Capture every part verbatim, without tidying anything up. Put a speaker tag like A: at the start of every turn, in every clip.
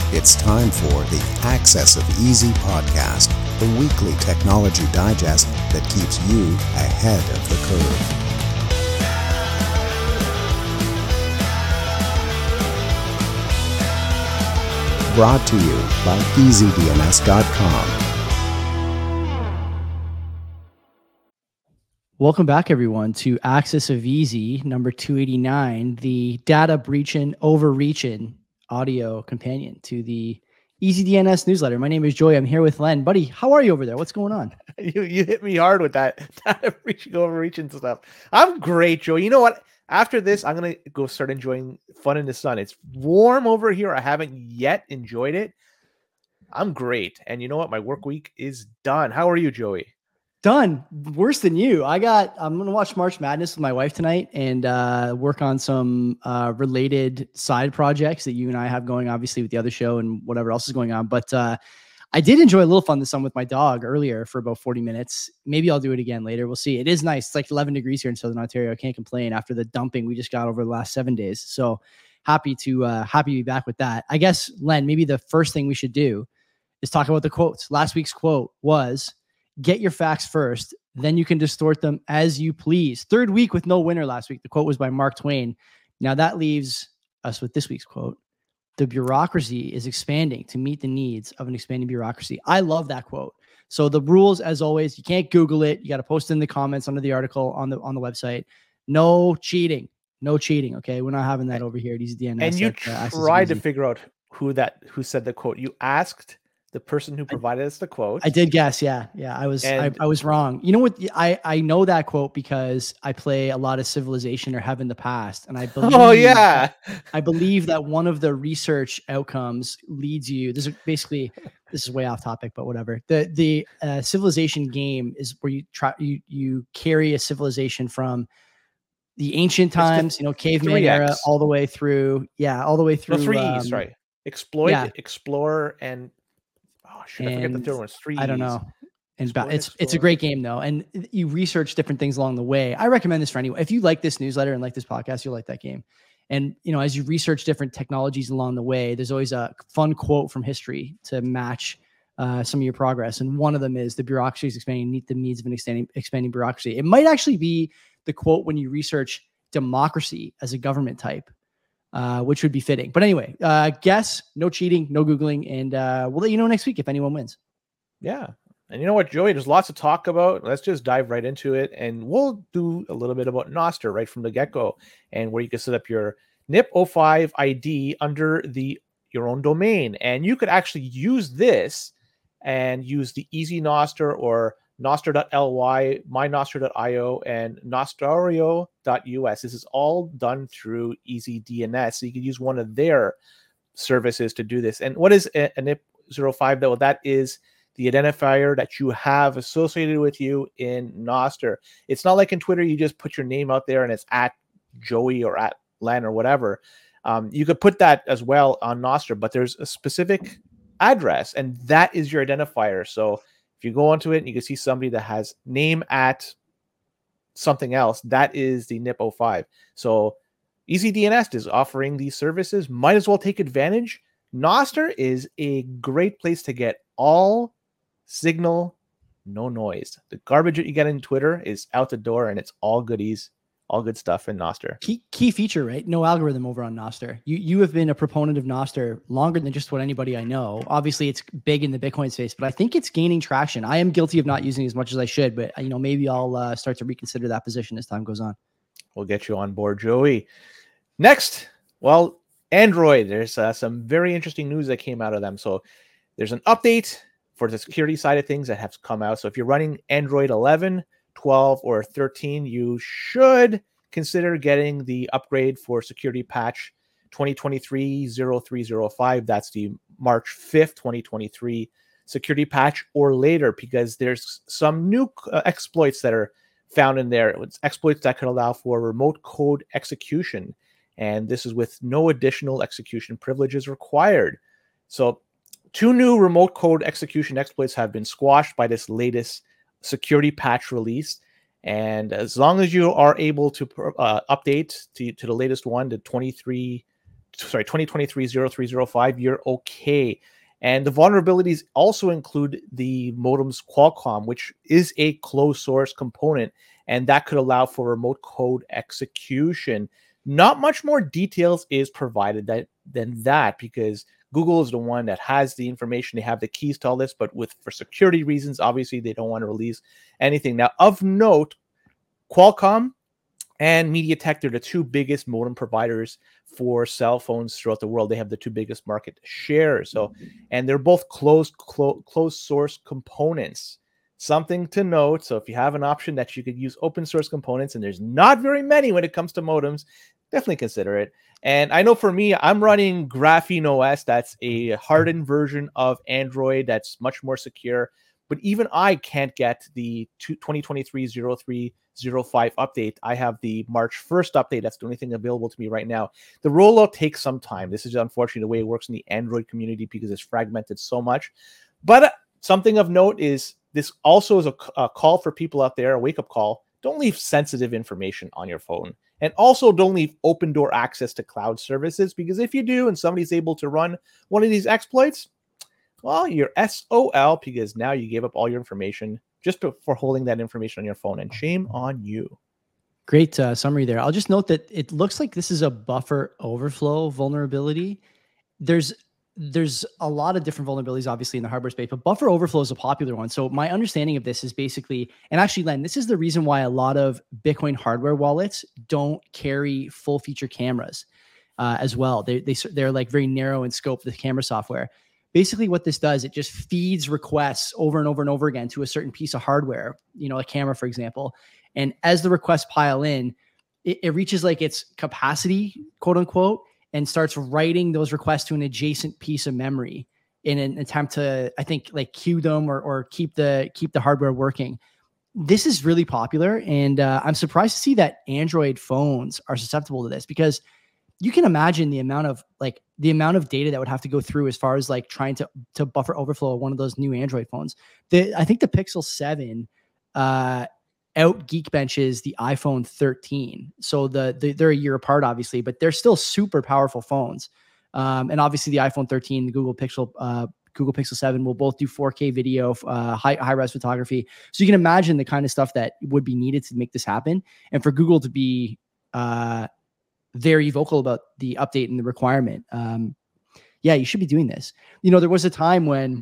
A: It's time for the Access of Easy podcast, the weekly technology digest that keeps you ahead of the curve. Brought to you by easy D N S dot com.
B: Welcome back, everyone, to Access of Easy, number two eighty-nine, the data breaching, overreaching audio companion to the Easy D N S newsletter. My name is Joey. I'm here with Len. Buddy, how are you over there? What's going on?
C: You you hit me hard with that data breaching, overreaching stuff. I'm great, Joey. You know what? After this, I'm going to go start enjoying fun in the sun. It's warm over here. I haven't yet enjoyed it. I'm great. And you know what? My work week is done. How are you, Joey?
B: Done. Worse than you. I got, I'm going to watch March Madness with my wife tonight and uh, work on some uh, related side projects that you and I have going, obviously, with the other show and whatever else is going on. But uh, I did enjoy a little fun this summer with my dog earlier for about forty minutes. Maybe I'll do it again later. We'll see. It is nice. It's like eleven degrees here in Southern Ontario. I can't complain after the dumping we just got over the last seven days. So happy to, uh, happy to be back with that. I guess, Len, maybe the first thing we should do is talk about the quotes. Last week's quote was, get your facts first, then you can distort them as you please. Third week with no winner last week. The quote was by Mark Twain. Now that leaves us with this week's quote. The bureaucracy is expanding to meet the needs of an expanding bureaucracy. I love that quote. So the rules, as always, you can't Google it. You got to post in the comments under the article on the on the website. No cheating. No cheating. Okay, we're not having that over here at Easy D N S.
C: And you
B: at, uh,
C: tried to figure out who that who said the quote. You asked the person who provided us the quote.
B: I did guess. Yeah. Yeah. I was, I, I was wrong. You know what? I, I know that quote because I play a lot of Civilization or Have in the past. And I believe,
C: oh yeah,
B: I believe that one of the research outcomes leads you, this is basically, this is way off topic, but whatever. The, the uh, Civilization game is where you try, you, you carry a civilization from the ancient times, you know, caveman era, all the way through. Yeah. All the way through.
C: No, three E's, um, right. Exploit, yeah. Explore, and oh shit, I forget the third one. It's three.
B: I don't know. And Exploit, it's explore. It's a great game though, and you research different things along the way. I recommend this for anyone. If you like this newsletter and like this podcast, you'll like that game. And you know, as you research different technologies along the way, there's always a fun quote from history to match uh, some of your progress. And one of them is, "The bureaucracy is expanding, meet the needs of an expanding, expanding bureaucracy." It might actually be the quote when you research democracy as a government type. Uh, which would be fitting. But anyway, uh, guess, no cheating, no Googling, and uh, we'll let you know next week if anyone wins.
C: Yeah. And you know what, Joey, there's lots to talk about. Let's just dive right into it. And we'll do a little bit about Nostr right from the get-go, and where you can set up your N I P zero five I D under the your own domain. And you could actually use this and use the Easy Nostr or Nostr dot L Y, my nostr dot I O, and Nostrario dot U S. This is all done through Easy D N S. So you can use one of their services to do this. And what is a, a N I P zero five, though? That is the identifier that you have associated with you in Nostr. It's not like in Twitter, you just put your name out there and it's at Joey or at Len or whatever. Um, you could put that as well on Nostr, but there's a specific address, and that is your identifier. So if you go onto it and you can see somebody that has name at something else, that is the N I P zero five. So Easy D N S is offering these services. Might as well take advantage. Nostr is a great place to get all signal, no noise. The garbage that you get in Twitter is out the door, and it's all goodies, all good stuff in Nostr.
B: Key key feature, right? No algorithm over on Nostr. You you have been a proponent of Nostr longer than just what anybody I know. Obviously, it's big in the Bitcoin space, but I think it's gaining traction. I am guilty of not using it as much as I should, but you know, maybe I'll uh, start to reconsider that position as time goes on.
C: We'll get you on board, Joey. Next, well, Android. There's uh, some very interesting news that came out of them. So there's an update for the security side of things that have come out. So if you're running Android eleven, twelve, or thirteen, you should consider getting the upgrade for security patch twenty twenty-three dash oh three oh five. That's the March fifth, twenty twenty-three security patch or later, because there's some new uh, exploits that are found in there. It's exploits that could allow for remote code execution, and this is with no additional execution privileges required. So two new remote code execution exploits have been squashed by this latest security patch release. And as long as you are able to uh, update to, to the latest one, the twenty-three sorry, twenty twenty-three dash zero three zero five, you're okay. And the vulnerabilities also include the modem's Qualcomm, which is a closed source component, and that could allow for remote code execution. Not much more details is provided that, than that, because Google is the one that has the information. They have the keys to all this, but with for security reasons, obviously they don't want to release anything. Now, of note, Qualcomm and MediaTek, they're the two biggest modem providers for cell phones throughout the world. They have the two biggest market shares. So, and they're both closed, clo- closed source components. Something to note. So if you have an option that you could use open source components, and there's not very many when it comes to modems, definitely consider it. And I know for me, I'm running Graphene O S. That's a hardened version of Android that's much more secure. But even I can't get the twenty twenty-three dash zero three zero five update. I have the March first update. That's the only thing available to me right now. The rollout takes some time. This is unfortunately the way it works in the Android community because it's fragmented so much. But something of note is this also is a, a call for people out there, a wake-up call. Don't leave sensitive information on your phone. And also don't leave open door access to cloud services, because if you do and somebody's able to run one of these exploits, well, you're S O L, because now you gave up all your information just for holding that information on your phone, and shame on you.
B: Great uh, summary there. I'll just note that it looks like this is a buffer overflow vulnerability. There's there's a lot of different vulnerabilities, obviously, in the hardware space, but buffer overflow is a popular one. So my understanding of this is basically, and actually, Len, this is the reason why a lot of Bitcoin hardware wallets don't carry full feature cameras uh, as well. They, they, they're like very narrow in scope, the camera software. Basically what this does, it just feeds requests over and over and over again to a certain piece of hardware, you know, a camera, for example. And as the requests pile in, it, it reaches like its capacity, quote unquote, and starts writing those requests to an adjacent piece of memory in an attempt to, I think, like queue them or, or keep the keep the hardware working. This is really popular, and uh, I'm surprised to see that Android phones are susceptible to this, because you can imagine the amount of like the amount of data that would have to go through as far as like trying to to buffer overflow one of those new Android phones. The I think the Pixel seven uh, out Geekbenches the iPhone thirteen. So the, the they're a year apart, obviously, but they're still super powerful phones. Um, and obviously, the iPhone thirteen, the Google Pixel, uh, Google Pixel seven will both do four K video, uh, high high res photography. So you can imagine the kind of stuff that would be needed to make this happen, and for Google to be uh, very vocal about the update and the requirement. Um, yeah, you should be doing this. You know, there was a time when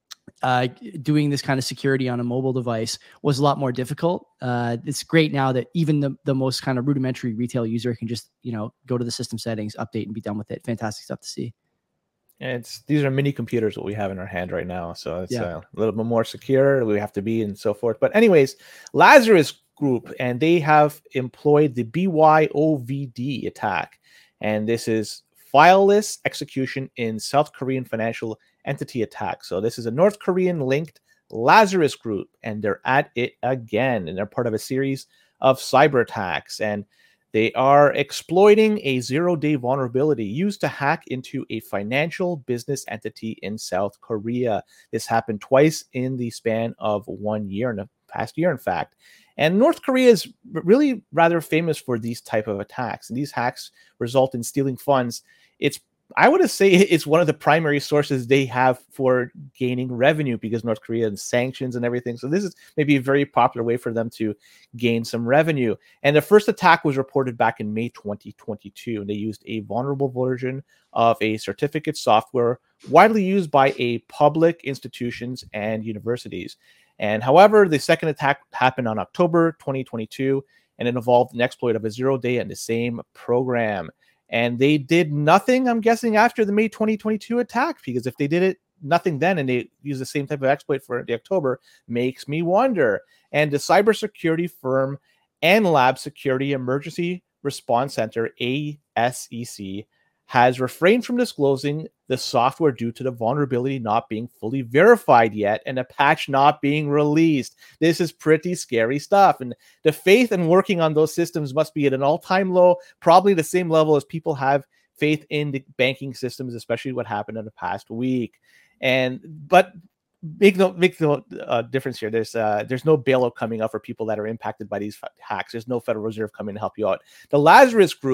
B: uh, doing this kind of security on a mobile device was a lot more difficult. Uh, it's great now that even the, the most kind of rudimentary retail user can just, you know, go to the system settings, update, and be done with it. Fantastic stuff to see.
C: And it's these are mini computers what we have in our hand right now, so it's
B: Yeah.
C: uh, a little bit more secure. We have to be and so forth. But anyways, Lazarus Group, and they have employed the B Y O V D attack, and this is fileless execution in South Korean financial entity attack. So this is a North Korean linked Lazarus Group, and they're at it again, and they're part of a series of cyber attacks, and they are exploiting a zero-day vulnerability used to hack into a financial business entity in South Korea. This happened twice in the span of one year, in the past year, in fact. And North Korea is really rather famous for these type of attacks. And these hacks result in stealing funds. It's I would say it's one of the primary sources they have for gaining revenue, because North Korea and sanctions and everything. So this is maybe a very popular way for them to gain some revenue. And the first attack was reported back in May twenty twenty-two. And they used a vulnerable version of a certificate software widely used by a public institutions and universities. And however, the second attack happened on October twenty twenty-two, and it involved an exploit of a zero day in the same program. And they did nothing, I'm guessing, after the May twenty twenty-two attack, because if they did it nothing then and they used the same type of exploit for the October, makes me wonder. And the cybersecurity firm Anlab Security Emergency Response Center, A S E C, has refrained from disclosing the software due to the vulnerability not being fully verified yet and a patch not being released. This is pretty scary stuff. And the faith in working on those systems must be at an all-time low, probably the same level as people have faith in the banking systems, especially what happened in the past week. And but make no make no uh, difference here. There's uh, there's no bailout coming up for people that are impacted by these hacks. There's no Federal Reserve coming to help you out. The Lazarus Group,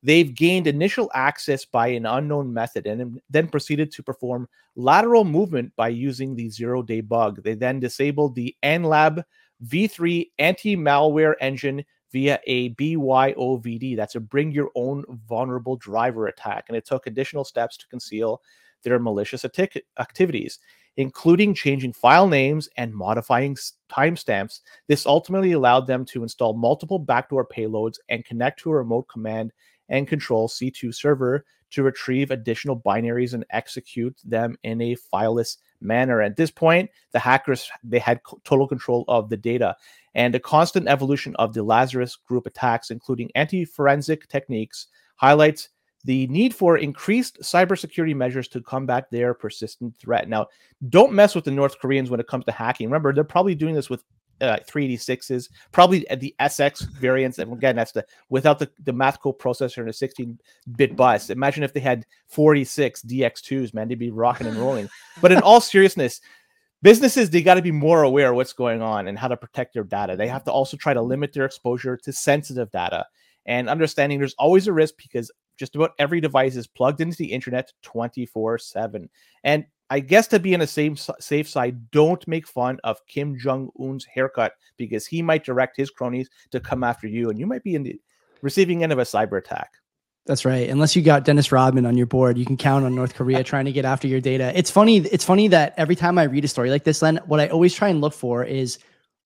C: they've gained initial access by an unknown method and then proceeded to perform lateral movement by using the zero-day bug. They then disabled the N Lab v three anti-malware engine via a B Y O V D. That's a bring your own vulnerable driver attack. And it took additional steps to conceal their malicious atti- activities, including changing file names and modifying timestamps. This ultimately allowed them to install multiple backdoor payloads and connect to a remote command and control C two server to retrieve additional binaries and execute them in a fileless manner. At this point, the hackers, they had total control of the data, and the constant evolution of the Lazarus Group attacks, including anti-forensic techniques, highlights the need for increased cybersecurity measures to combat their persistent threat. Now, don't mess with the North Koreans when it comes to hacking. Remember, they're probably doing this with uh, three eighty-sixes, probably at the S X variants. And again, that's the without the, the math code processor and a sixteen-bit bus. Imagine if they had forty-six D X twos, man, they'd be rocking and rolling. But in all seriousness, businesses, they got to be more aware of what's going on and how to protect their data. They have to also try to limit their exposure to sensitive data, and understanding there's always a risk because just about every device is plugged into the internet twenty-four seven. And I guess to be on the same safe side, don't make fun of Kim Jong-un's haircut, because he might direct his cronies to come after you, and you might be in the receiving end of a cyber attack.
B: That's right. Unless you got Dennis Rodman on your board, you can count on North Korea trying to get after your data. It's funny. It's funny that every time I read a story like this, Len, what I always try and look for is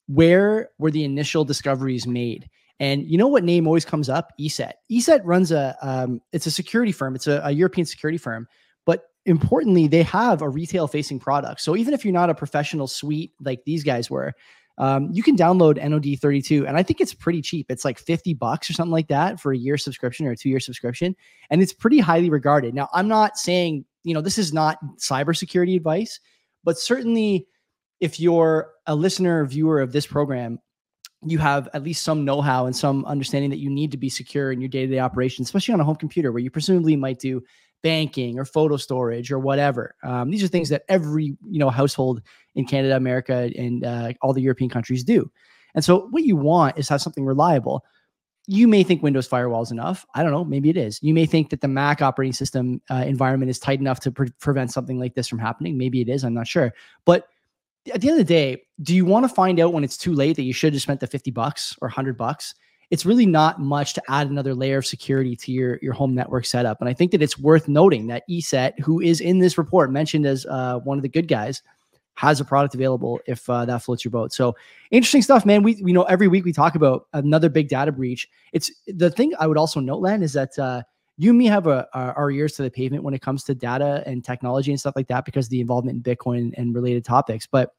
B: where were the initial discoveries made? And you know what name always comes up? E S E T. E S E T runs a, um, it's a security firm. It's a, a European security firm, but importantly, they have a retail facing product. So even if you're not a professional suite like these guys were, um, you can download N O D thirty-two. And I think it's pretty cheap. It's like fifty bucks or something like that for a year subscription or a two year subscription. And it's pretty highly regarded. Now, I'm not saying, you know, this is not cybersecurity advice, but certainly if you're a listener or viewer of this program, you have at least some know-how and some understanding that you need to be secure in your day-to-day operations, especially on a home computer where you presumably might do banking or photo storage or whatever. Um, these are things that every, you know, household in Canada, America, and uh, all the European countries do. And so what you want is have something reliable. You may think Windows Firewall is enough. I don't know. Maybe it is. You may think that the Mac operating system uh, environment is tight enough to pre- prevent something like this from happening. Maybe it is. I'm not sure. But at the end of the day, do you want to find out when it's too late that you should have spent the fifty bucks or one hundred bucks? It's really not much to add another layer of security to your, your home network setup. And I think that it's worth noting that E S E T, who is in this report mentioned as uh, one of the good guys, has a product available if uh, that floats your boat. So interesting stuff, man. We, we know every week we talk about another big data breach. It's the thing I would also note, Len, is that uh, you and me have a, a, our ears to the pavement when it comes to data and technology and stuff like that because of the involvement in Bitcoin and related topics. But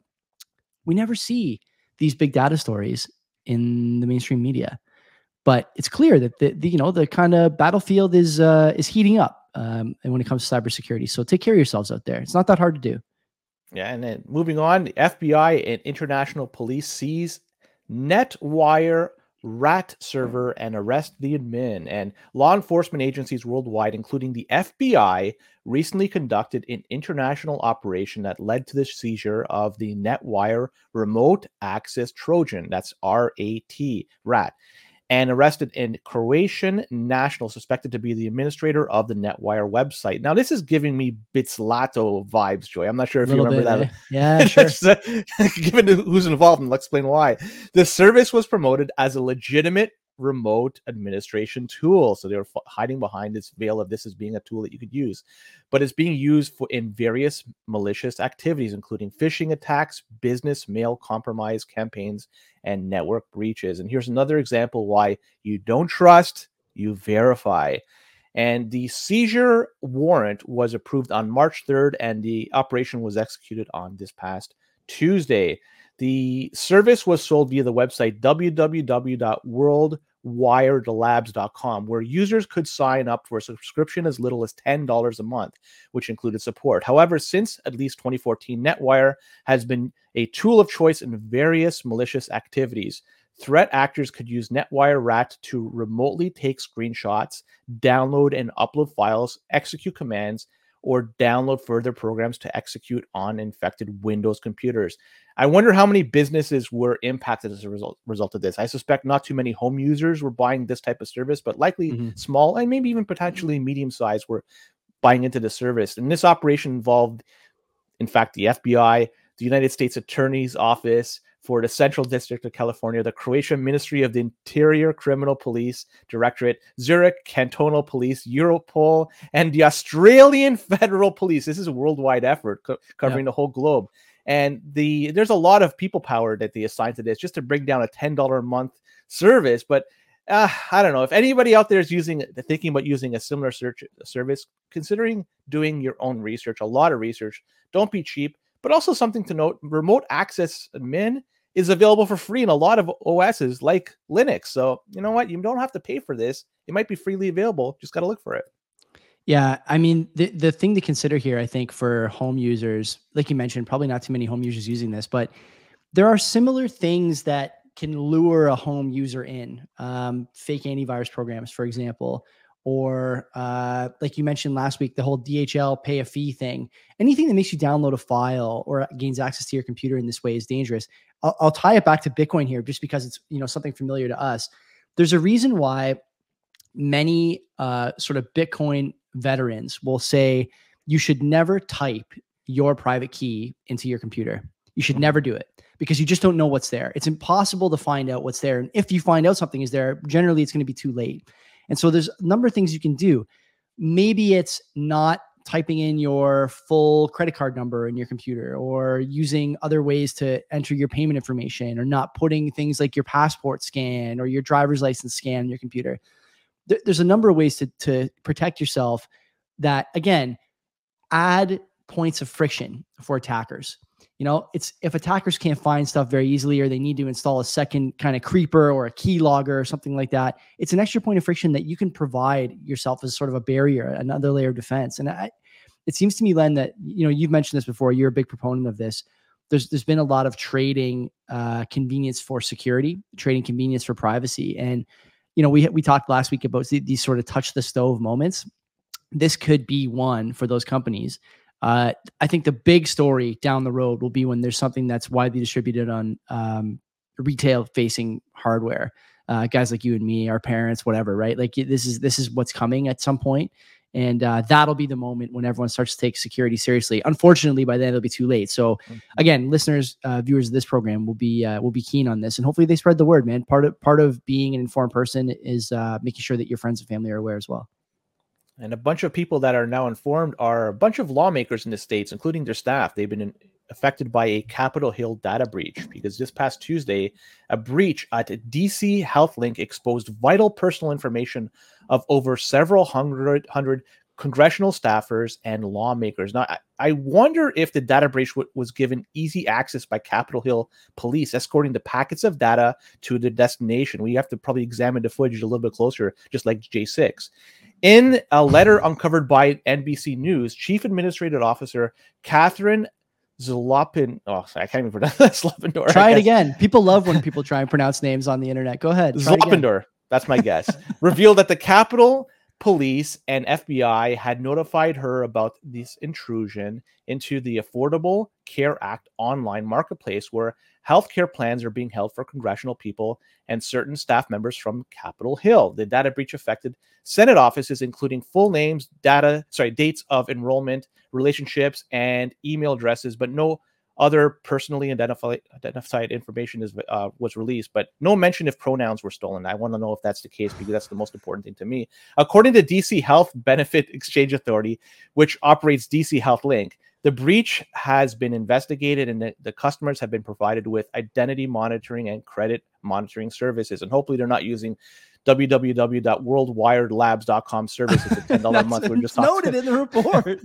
B: we never see these big data stories in the mainstream media. But it's clear that the, the you know the kind of battlefield is uh, is heating up, um, and when it comes to cybersecurity. So take care of yourselves out there. It's not that hard to do.
C: Yeah, and then moving on, the F B I and international police seize NetWire rat server and arrest the admin. And law enforcement agencies worldwide, including the F B I, recently conducted an international operation that led to the seizure of the NetWire Remote Access Trojan. That's R A T, rat. And arrested a Croatian national suspected to be the administrator of the NetWire website. Now, this is giving me Bitslato vibes, Joy. I'm not sure if you remember
B: bit,
C: that.
B: Eh? Yeah, sure.
C: uh, given who's involved, and I'll explain why. The service was promoted as a legitimate remote administration tool. So they were f- hiding behind this veil of this as being a tool that you could use. But it's being used for in various malicious activities, including phishing attacks, business mail compromise campaigns, and network breaches. And here's another example why you don't trust, you verify. And the seizure warrant was approved on March third, and the operation was executed on this past Tuesday. The service was sold via the website w w w dot world wired labs dot com, where users could sign up for a subscription as little as ten dollars a month, which included support. However, since at least twenty fourteen, NetWire has been a tool of choice in various malicious activities. Threat actors could use NetWire Rat to remotely take screenshots, download and upload files, execute commands, or download further programs to execute on infected Windows computers. I wonder how many businesses were impacted as a result, result of this. I suspect not too many home users were buying this type of service, but likely mm-hmm. small and maybe even potentially medium-sized were buying into the service. And this operation involved, in fact, the F B I, the United States Attorney's Office for the Central District of California, the Croatian Ministry of the Interior Criminal Police Directorate, Zurich Cantonal Police, Europol, and the Australian Federal Police. This is a worldwide effort co- covering yeah. the whole globe. And the there's a lot of people power that they assign to this just to bring down a ten dollars a month service. But uh, I don't know if anybody out there is using thinking about using a similar search service, considering doing your own research, a lot of research. Don't be cheap. But also something to note, remote access admin is available for free in a lot of O Ss like Linux. So you know what? You don't have to pay for this. It might be freely available. Just got to look for it.
B: Yeah. I mean, the, the thing to consider here, I think, for home users, like you mentioned, probably not too many home users using this, but there are similar things that can lure a home user in. Um, fake antivirus programs, for example, or uh, like you mentioned last week, the whole D H L pay a fee thing. Anything that makes you download a file or gains access to your computer in this way is dangerous. I'll, I'll tie it back to Bitcoin here, just because it's, you know, something familiar to us. There's a reason why many uh, sort of Bitcoin veterans will say you should never type your private key into your computer. You should never do it because you just don't know what's there. It's impossible to find out what's there. And if you find out something is there, generally it's going to be too late. And so there's a number of things you can do. Maybe it's not typing in your full credit card number in your computer, or using other ways to enter your payment information, or not putting things like your passport scan or your driver's license scan in your computer. There, there's a number of ways to, to protect yourself that, again, add points of friction for attackers. You know, it's if attackers can't find stuff very easily, or they need to install a second kind of creeper or a keylogger or something like that, it's an extra point of friction that you can provide yourself as sort of a barrier, another layer of defense. And I, it seems to me, Len, that, you know, you've mentioned this before. You're a big proponent of this. There's there's been a lot of trading uh, convenience for security, trading convenience for privacy, and you know, we we talked last week about these sort of touch the stove moments. This could be one for those companies. Uh, I think the big story down the road will be when there's something that's widely distributed on um, retail-facing hardware. Uh, guys like you and me, our parents, whatever, right? Like this is this is what's coming at some point, and uh, that'll be the moment when everyone starts to take security seriously. Unfortunately, by then it'll be too late. So, again, listeners, uh, viewers of this program will be uh, will be keen on this, and hopefully they spread the word. Man, part of part of being an informed person is uh, making sure that your friends and family are aware as well.
C: And a bunch of people that are now informed are a bunch of lawmakers in the states, including their staff. They've been in, affected by a Capitol Hill data breach, because this past Tuesday, a breach at D C HealthLink exposed vital personal information of over several hundred, hundred congressional staffers and lawmakers. Now, I, I wonder if the data breach w- was given easy access by Capitol Hill police, escorting the packets of data to the destination. We have to probably examine the footage a little bit closer, just like J six. In a letter uncovered by N B C News, Chief Administrative Officer Catherine Zlopin, oh, sorry, I can't even pronounce that. Zlopendor.
B: Try it again. People love when people try and pronounce names on the internet. Go ahead.
C: Zlopendor, that's my guess. Revealed that the Capitol Police and F B I had notified her about this intrusion into the Affordable Care Act online marketplace, where healthcare plans are being held for congressional people and certain staff members from Capitol Hill. The data breach affected Senate offices, including full names, data, sorry, dates of enrollment, relationships, and email addresses, but no other personally identified identified information is uh, was released, but no mention if pronouns were stolen. I want to know if that's the case, because that's the most important thing to me. According to D C Health Benefit Exchange Authority, which operates D C HealthLink, the breach has been investigated, and the, the customers have been provided with identity monitoring and credit monitoring services. And hopefully they're not using w w w dot world wired labs dot com service. It's a ten dollars a month. We're just
B: noted in the report.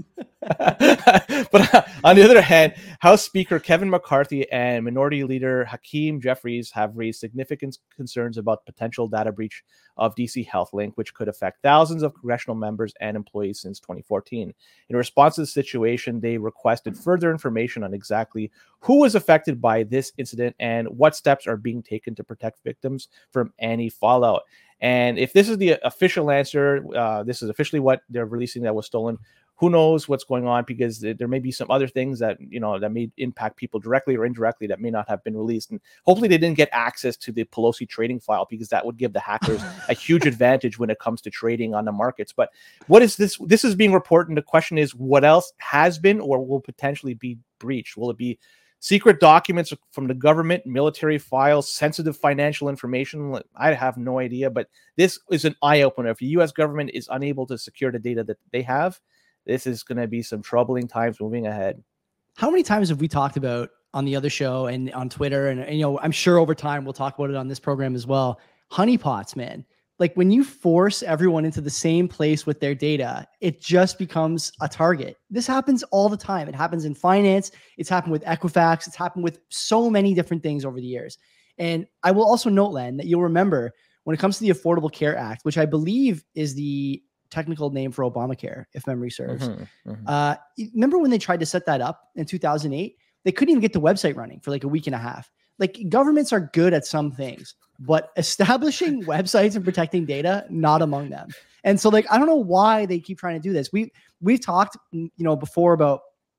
C: But uh, on the other hand, House Speaker Kevin McCarthy and Minority Leader Hakeem Jeffries have raised significant concerns about potential data breach of D C HealthLink, which could affect thousands of congressional members and employees since twenty fourteen. In response to the situation, they requested further information on exactly who was affected by this incident and what steps are being taken to protect victims from any fallout. And if this is the official answer, uh, this is officially what they're releasing that was stolen, who knows what's going on, because there may be some other things that, you know, that may impact people directly or indirectly that may not have been released. And hopefully they didn't get access to the Pelosi trading file, because that would give the hackers a huge advantage when it comes to trading on the markets. But what is this? This is being reported. And the question is, what else has been or will potentially be breached? Will it be secret documents from the government, military files, sensitive financial information? I have no idea, but this is an eye-opener. If the U S government is unable to secure the data that they have, this is going to be some troubling times moving ahead.
B: How many times have we talked about on the other show and on Twitter, and, and you know, I'm sure over time we'll talk about it on this program as well, honeypots, man. Like when you force everyone into the same place with their data, it just becomes a target. This happens all the time. It happens in finance. It's happened with Equifax. It's happened with so many different things over the years. And I will also note, Len, that you'll remember when it comes to the Affordable Care Act, which I believe is the technical name for Obamacare, if memory serves. Mm-hmm, mm-hmm. Uh, remember when they tried to set that up in two thousand eight? They couldn't even get the website running for like a week and a half. Like governments are good at some things, but establishing websites and protecting data, not among them. And so like, I don't know why they keep trying to do this. We, we've talked, you know, before about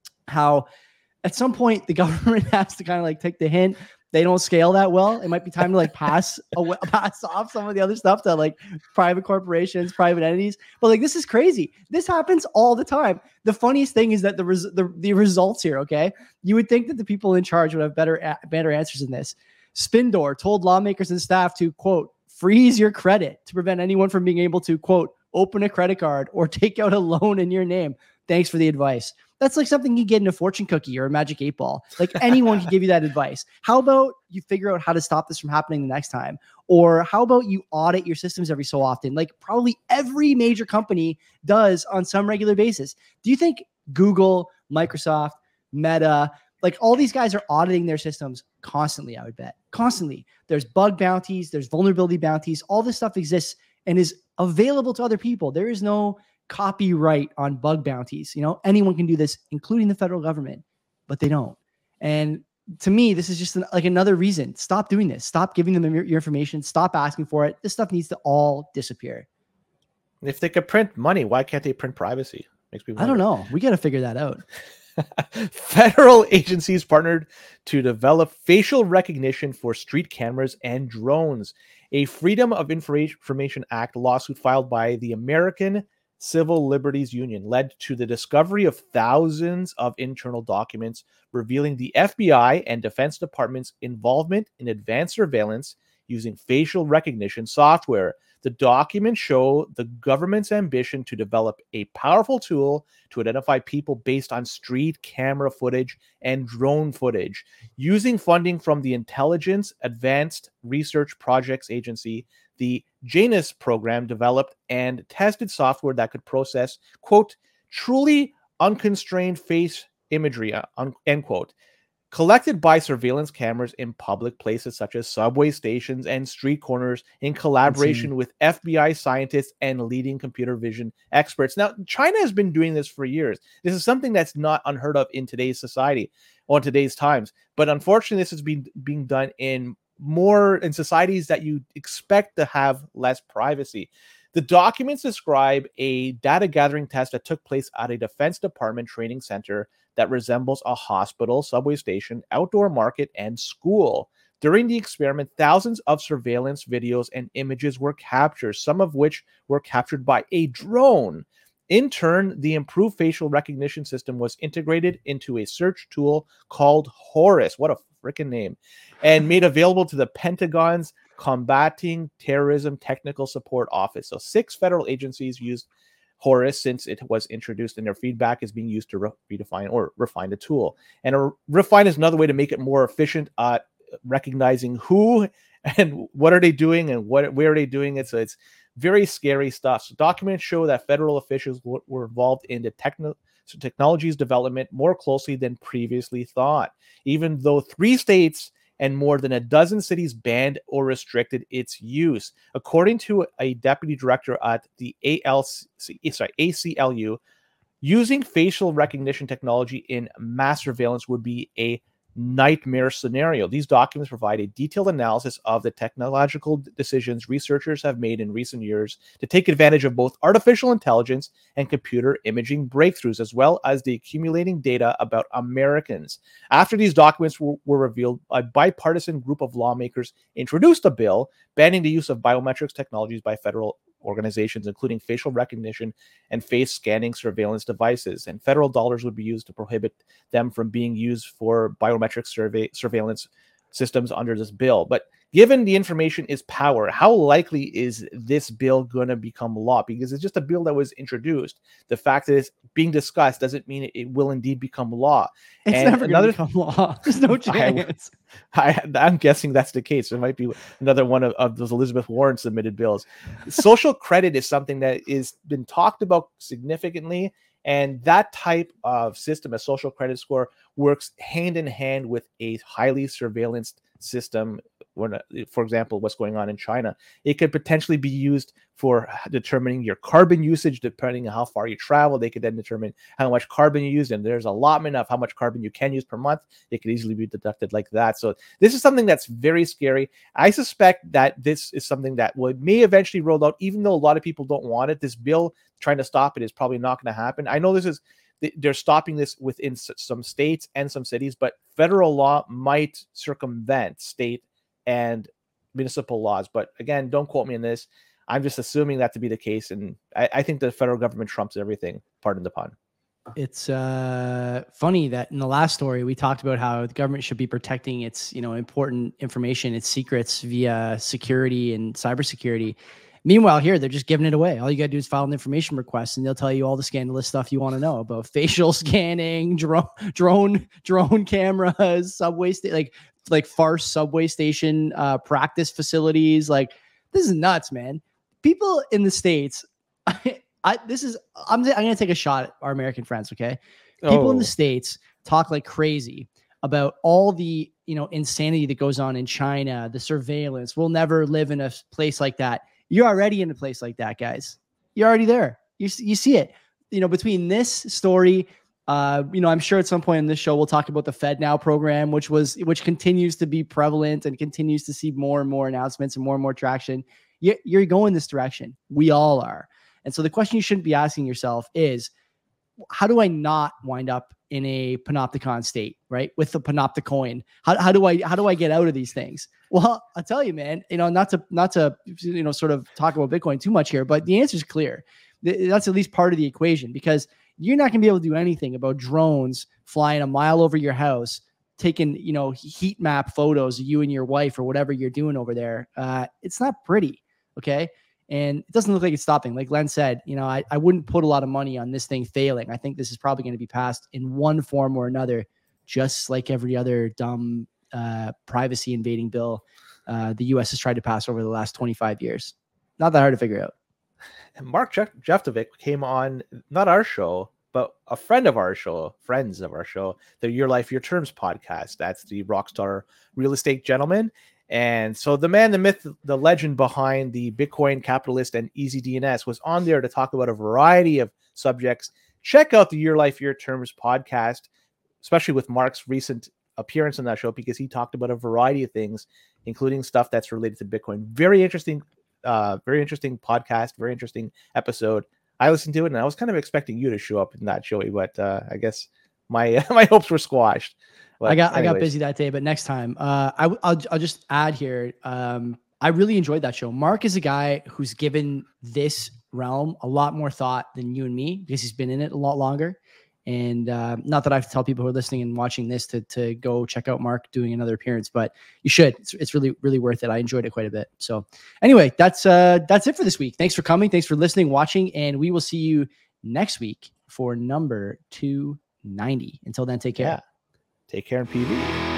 B: how at some point the government has to kind of like take the hint. They don't scale that well. It might be time to like pass away, pass off some of the other stuff to like private corporations, private entities. But like, this is crazy. This happens all the time. The funniest thing is that the res- the, the results here, okay? You would think that the people in charge would have better, a- better answers than this. Spindor told lawmakers and staff to, quote, freeze your credit to prevent anyone from being able to, quote, open a credit card or take out a loan in your name. Thanks for the advice. That's like something you get in a fortune cookie or a magic eight ball. Like anyone can give you that advice. How about you figure out how to stop this from happening the next time? Or how about you audit your systems every so often? Like probably every major company does on some regular basis. Do you think Google, Microsoft, Meta, like all these guys are auditing their systems constantly? I would bet constantly. There's bug bounties, there's vulnerability bounties. All this stuff exists and is available to other people. There is no copyright on bug bounties. You know, anyone can do this, including the federal government, but they don't. And to me, this is just an, like another reason. Stop doing this. Stop giving them your, your information. Stop asking for it. This stuff needs to all disappear.
C: If they could print money, why can't they print privacy? Makes me wonder.
B: I don't know. We got to figure that out.
C: Federal agencies partnered to develop facial recognition for street cameras and drones. A Freedom of Information Act lawsuit filed by the American Civil Liberties Union led to the discovery of thousands of internal documents revealing the F B I and Defense Department's involvement in advanced surveillance using facial recognition software. The documents show the government's ambition to develop a powerful tool to identify people based on street camera footage and drone footage. Using funding from the Intelligence Advanced Research Projects Agency, the Janus program developed and tested software that could process, quote, truly unconstrained face imagery, uh, un- end quote, collected by surveillance cameras in public places such as subway stations and street corners in collaboration with F B I scientists and leading computer vision experts. Now, China has been doing this for years. This is something that's not unheard of in today's society or in today's times. But unfortunately, this is being, being done in more in societies that you expect to have less privacy. The documents describe a data gathering test that took place at a Defense Department training center that resembles a hospital, subway station, outdoor market, and school. During the experiment, thousands of surveillance videos and images were captured, some of which were captured by a drone. In turn, the improved facial recognition system was integrated into a search tool called Horus. What a freaking name. And made available to the Pentagon's Combating Terrorism Technical Support Office. So six federal agencies used Horus since it was introduced, and their feedback is being used to re- redefine or refine the tool. And a refine is another way to make it more efficient at recognizing who and what are they doing and what where are they doing it. So it's very scary stuff. So documents show that federal officials w- were involved in the techno- so technology's development more closely than previously thought, even though three states and more than a dozen cities banned or restricted its use. According to a deputy director at the A L C, sorry, A C L U, using facial recognition technology in mass surveillance would be a nightmare scenario. These documents provide a detailed analysis of the technological decisions researchers have made in recent years to take advantage of both artificial intelligence and computer imaging breakthroughs, as well as the accumulating data about Americans. After these documents were, were revealed, a bipartisan group of lawmakers introduced a bill banning the use of biometrics technologies by federal organizations, including facial recognition and face scanning surveillance devices. And federal dollars would be used to prohibit them from being used for biometric survey surveillance systems under this bill. But given the information is power, how likely is this bill going to become law? Because it's just a bill that was introduced. The fact that it's being discussed doesn't mean it will indeed become law.
B: It's
C: and
B: never going to become law. There's no chance.
C: I, I, I'm guessing that's the case. It might be another one of, of those Elizabeth Warren submitted bills. Social credit is something that is been talked about significantly. And that type of system, a social credit score, works hand in hand with a highly surveillanced system. When, for example, what's going on in China, it could potentially be used for determining your carbon usage, depending on how far you travel. They could then determine how much carbon you use, and there's allotment of how much carbon you can use per month. It could easily be deducted like that. So this is something that's very scary. I suspect that this is something that will, may eventually roll out, even though a lot of people don't want it. This bill trying to stop it is probably not going to happen. I know this is they're stopping this within some states and some cities, but federal law might circumvent state and municipal laws. But again, don't quote me on this. I'm just assuming that to be the case. And I, I think the federal government trumps everything, pardon the pun.
B: It's uh, funny that in the last story, we talked about how the government should be protecting its, you know, important information, its secrets via security and cybersecurity. Meanwhile, here, they're just giving it away. All you got to do is file an information request, and they'll tell you all the scandalous stuff you want to know about facial scanning, drone, drone, drone cameras, subway, sta- like, like farce subway station uh, practice facilities. Like, this is nuts, man. People in the States, I, I this is, I'm, I'm going to take a shot at our American friends, okay? People
C: Oh.
B: in the States talk like crazy about all the, you know, insanity that goes on in China, the surveillance. We'll never live in a place like that. You're already in a place like that, guys. You're already there. You, you see it. You know, between this story, uh, you know, I'm sure at some point in this show we'll talk about the FedNow program, which was which continues to be prevalent and continues to see more and more announcements and more and more traction. You're, you're going this direction. We all are. And so the question you shouldn't be asking yourself is, how do I not wind up in a panopticon state, right? With the panopticoin. How, how do I, how do I get out of these things? Well, I'll tell you, man, you know, not to, not to, you know, sort of talk about Bitcoin too much here, but the answer is clear. That's at least part of the equation, because you're not going to be able to do anything about drones flying a mile over your house, taking, you know, heat map photos of you and your wife or whatever you're doing over there. Uh, it's not pretty. Okay. And it doesn't look like it's stopping. Like Len said, you know, I, I wouldn't put a lot of money on this thing failing. I think this is probably going to be passed in one form or another, just like every other dumb uh, privacy invading bill uh, the U S has tried to pass over the last twenty-five years. Not that hard to figure out.
C: And Mark Jeff- Jeftovic came on, not our show, but a friend of our show, friends of our show, the Your Life, Your Terms podcast. That's the Rockstar Real Estate Gentleman. And so the man, the myth, the legend behind the Bitcoin Capitalist and Easy D N S was on there to talk about a variety of subjects. Check out the Your Life, Your Terms podcast, especially with Mark's recent appearance on that show, because he talked about a variety of things, including stuff that's related to Bitcoin. Very interesting, uh, very interesting podcast, very interesting episode. I listened to it and I was kind of expecting you to show up in that, Joey, but uh, I guess my my hopes were squashed. But
B: I got
C: anyways.
B: I got busy that day, but next time, uh, I I'll I'll just add here. Um, I really enjoyed that show. Mark is a guy who's given this realm a lot more thought than you and me, because he's been in it a lot longer. And uh, not that I have to tell people who are listening and watching this to to go check out Mark doing another appearance, but you should. It's, it's really really worth it. I enjoyed it quite a bit. So anyway, that's uh that's it for this week. Thanks for coming. Thanks for listening, watching, and we will see you next week for number two ninety. Until then, take care.
C: Yeah. Take care in P V.